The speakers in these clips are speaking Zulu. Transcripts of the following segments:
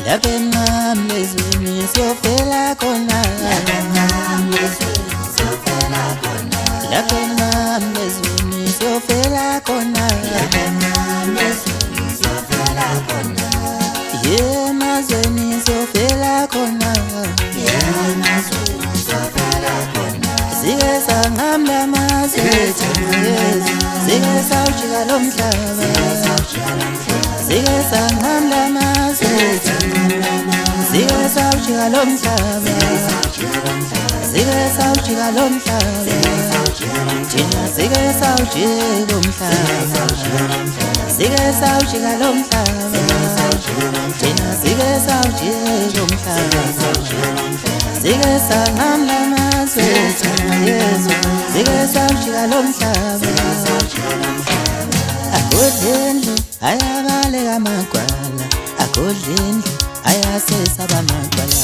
Lapha mlezweni siyofela khona, lapha mlezweni siyofela khona, emazweni siyofela khona, sike sangamla amazwe, sike sawujika lo mhlaba, sike sangamla amazwe, sike sawujika lo mhlaba, sike sawujika lo mhlaba, thina sike sawujika umhlaba, sike sawujika lo mhlaba, thina sike sawujika umhlaba, sike sangamla amazwe, Yesu sike sawujika lo mhlaba. Akudlindlu ayabaleka amagwala, akudlindlu ayasesaba amagwala,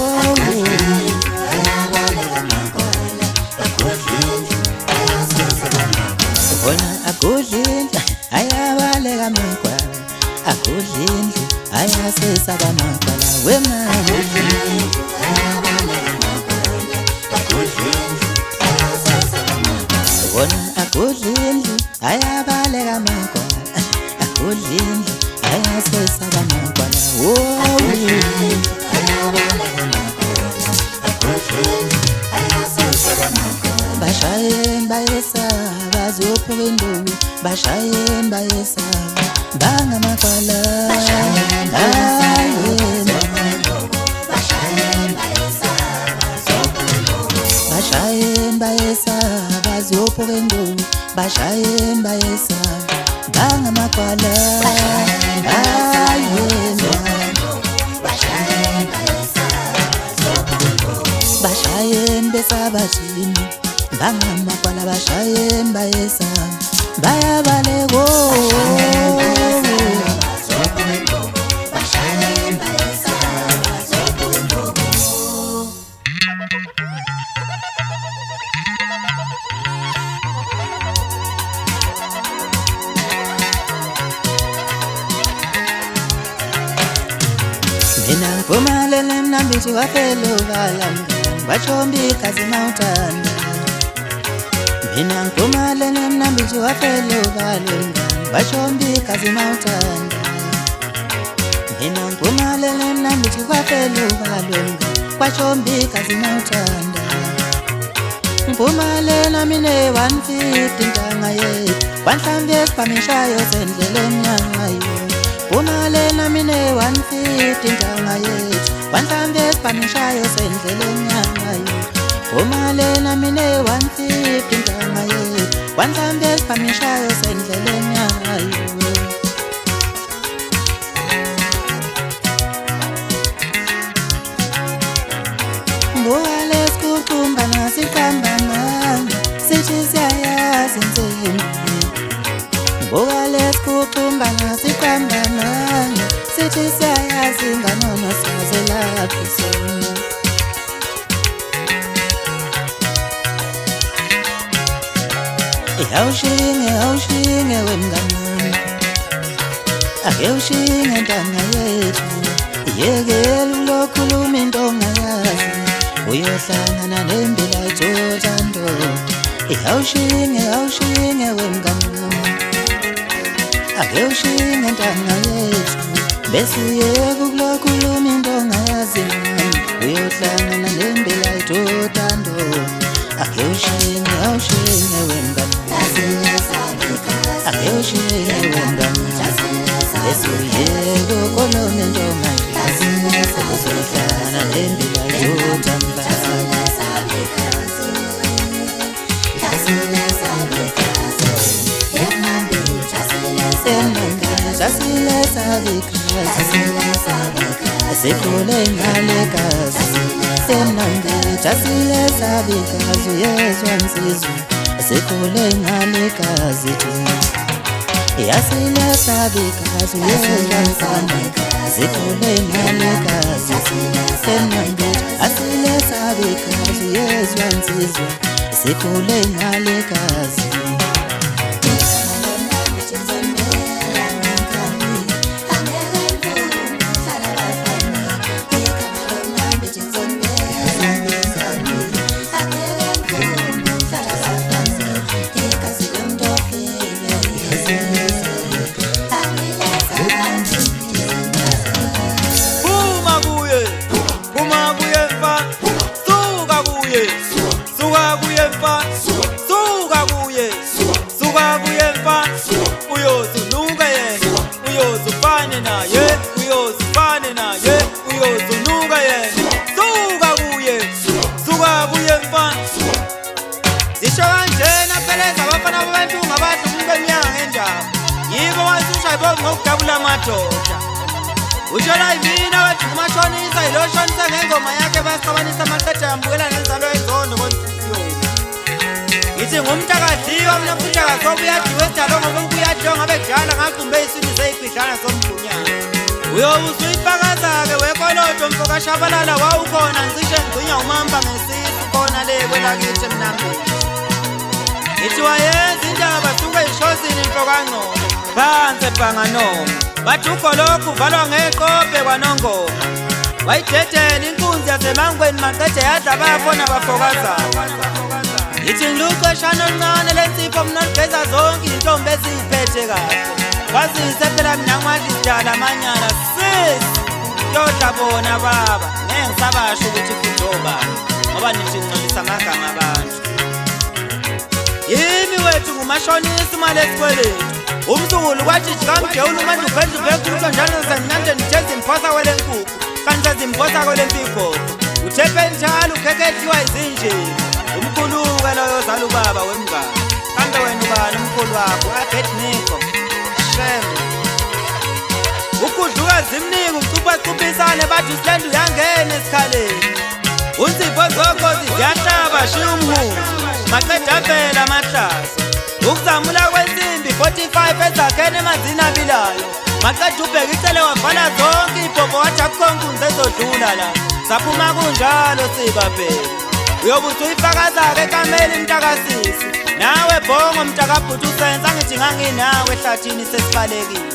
khona akudlindlu ayabaleka amagwala, akudlindlu ayasesaba amagwala, wemama khona akudlindlu ayabaleka amagwala, akudlindlu ayasesaba amagwala, bashayeni bayesaba zophuka induku, bashayeni bayesaba bangamagwala, bashayeni bayesaba zophuka induku, bashayeni bayesaba bangamagwala, bashayeni besaba thini bangamagwala, bashayeni bayesaba bayabaleka, mina ngiphumelele mnambithi wafelovala mngani, washombi kazi mawuthanda, mina ngiphumelele mnambithi wafelovala mngani, washombi kazi mawuthanda, mina ngiphumelele mnambithi wafelovala mngani, washombi kazi mawuthanda, ngiphumelela mine 150 ntanga yethu, wanhlambi esibhamishayo sendleleni yayo, ngiphumelela mine 150 ntanga yethu, wanhlambi esibhamishayo sendleleni yayo, ngiphumelela mine 150 ntanga yethu, wanhlambi esibhamishayo sendleleni yayo. Mbukale sikuqumba nasiqambana, sithi siyayazi insimbi, mbukale sikuqumba nasiqambana, sithi siyayazi nganono sazelaphi sona. Awushinge wemngani, ake ushinge ntanga yethu, yekela ulokhuluma into ongayazi, uyohlangana nembila etshothando. Awushinge wemngani, ake ushinge ntanga yethu, bese uyeka ukulokhuluma into ongayazi, uyohlangana nembila etshothando. Ake ushinge wemngani, ake ushinge wemngani, bese uyeka ukukhuluma into ongayazi, uyohlangana nembila etshothando. Jasile sabikazi, sikhule ngalekazi, semnandi jasile sabikazi, uyezwa nsizwa, sikhule ngalekazi, yasile sabikazi, uyezwa nsizwa, sikhule ngalekazi, semnandi asile sabikazi, uyezwa nsizwa, sikhule ngalekazi. suka kuye mfana uyozunuka yena uyozufane naye uyozufane naye uyozunuka yena suka kuye mfana zisho kanjena pheleza abafana babantu ngabantu umbenyanga endaba yibo wasushaybo ngokudabula amadoda ushola imina wathi umashonisa iloshonisa ngengoma yakhe basixabanisa amaqeda yambukela nenzalo ezondo konsiyo ngithi ngumntakadliwa mina mfutshakasobe uyadiwe edalo ngoba ubuyajonga bedala ngaqumbe isini seyibhidlana somgunyana uyobusuyifakaza-ke wekoloto mfokashabalala wawukhona ngicishe ngigcinya umamba ngesisu khona le kwelakithi emnambeni ngithi wayenza indaba suke ishosini mfokangcono phansi ebhanganoma bathi ugolokhu uvalwa ngeqobe kwanongoma wayidedela inkunzi yasemangweni maqede yadla bayafona bafokazana ngithi ngiluceshana oluncane lensipho mna ligeza zonke iy'ntombi eziyiphethe kahle kwazise phela mina ngiwathi sidala amanyala sis yodla bona baba ngeke ngisabasho ukuthi kuzobani ngoba nithi ngcolisa amagama abantu yimi wethu ngumashonisa imali esikweletu umzukulu kwathi jikamjewula umanje ubhedla ubekulo njalo zanginande nitheze imphosa kwele nkukhu kanti sezimphosa kwele mpigoko uthephe njalo ukhekhethiwa izinjini umkhulu-ke loyo zala ubaba wemngane kambe wena ubani umkhulu wakho Abednego sheme ukudluka zimningi ucuphacupisane bathi usilenda uyangena esikhaleni unsipho zogozi ziyahlaba shiya umhunzi maqeda avela amahlazo ukuzamula kwensimbi 45 ezakhene emanzini abilayo maqeda ubheka icele wavala zonke ibhobho wathi akukho nkunzi ezodlula la saphuma kunjalo sika phela uyobuthi uyifakaza-ke ekameli mntakasisi nawe bhongo mntakabhuti usenza ngithi nganginawe ehlathini sesibalekile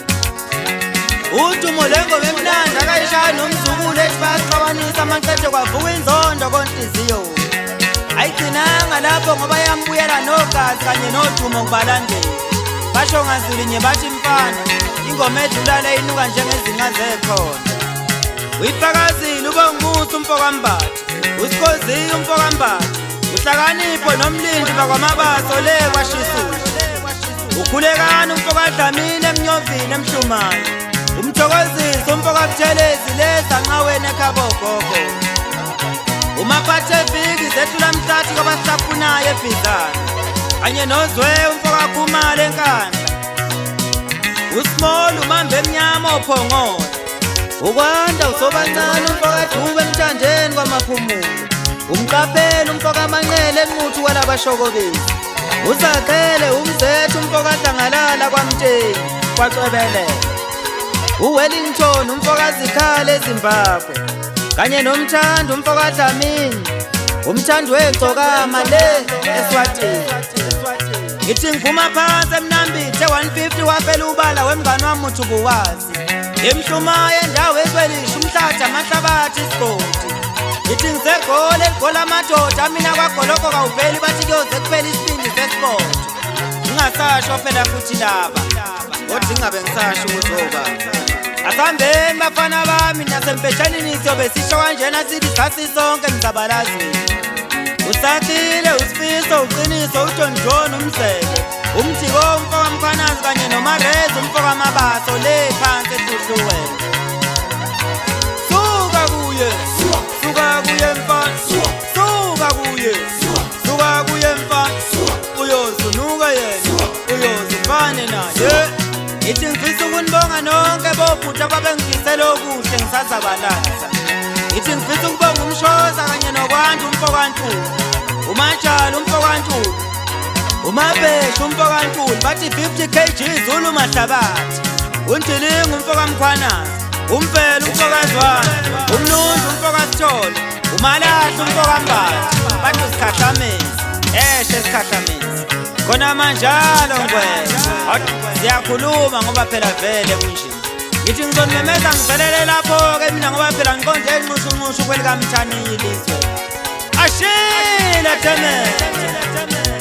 uthi umolengoma emnandi akayishaya nomzukulu ethi bayasixabanisa amaqede kwavuka inzondo konhliziyo ayigcinanga lapho ngoba yambuyela nogazi kanye nodumo kubalandeli basho ngazilinye bathi mfana ingoma edlula le inuka njengezinqa zekhona uyifakazile ube ngumusa umfokambathi usikhoziye umfokambathi uhlakanipho nomlindi bakwamabaso le kwashisule ukhulekani umfokadlamini emnyovini emhlumayo umthokozise umfokabuthelezi lezanqaweni ekhabogogo umaphatheviki zethula mhlathi kwabasihlafunayo ebhizana kanye nozwe umfokakhumala enkandla usimolo umambe emnyama ophongola ukwanda usobancane umfokadube emthandeni kwamaphumulo umqaphela umfokamanqele enquthu kwalabashokobezi uzakhele umzethu umfokadlangalala kwamtsheni kwacwebelela uWellington umfokazikhala eZimbabwe kanye nomthando umfokadlamini umthando wegcokama le eSwatini ngithi ngiphuma phansi emnambithe 150 wafela ubala wemngane wami uthi ubuwazi emhlumayo endawo eswelisha umhlathi amahlabathi isigodi ngithi ngisegole eligole amadoda mina kwagoloko kawuveli bathi kuyoze kuphela isibindi sesport ngingasasho phela futhi laba kodwa ingabe ngisasho ukuthi obaba asambeni bafana bami nasempetshanini siyobe sisho kanjena sithi sasisonke mzabalazini usathile usifiso uqiniso uJohn John umzeke umthiko umfokamkhwanazi kanye nomarezi umfokamabaso le phansi ehluhlweni suka kuye mfana suka kuye mfana uyozunuka yena uyozufane naye ngithi ngifisa ukunibonga nonke bobhuti ababengifisela okuhle ngisazabalasa ngithi ngifisa ukubonga umshoza kanye nokwantu umfokantuli umajala umfokantuli umabhesha umfokantuli bathi 50 kg Zulu mahlabathi undilinga umfokamkhwanazi umfela umfokazwana umnundu umfokasithole umalahla umfokambathi bathi usikhahlamezi esikhahlamezi khona manjalo ngwena siyakhuluma ngoba phela vele kunje ngithi ngizonimemeza ngivelele lapho-ke mina ngoba phela ngiqonde enqushu kwelikamthanile izwe ashila temele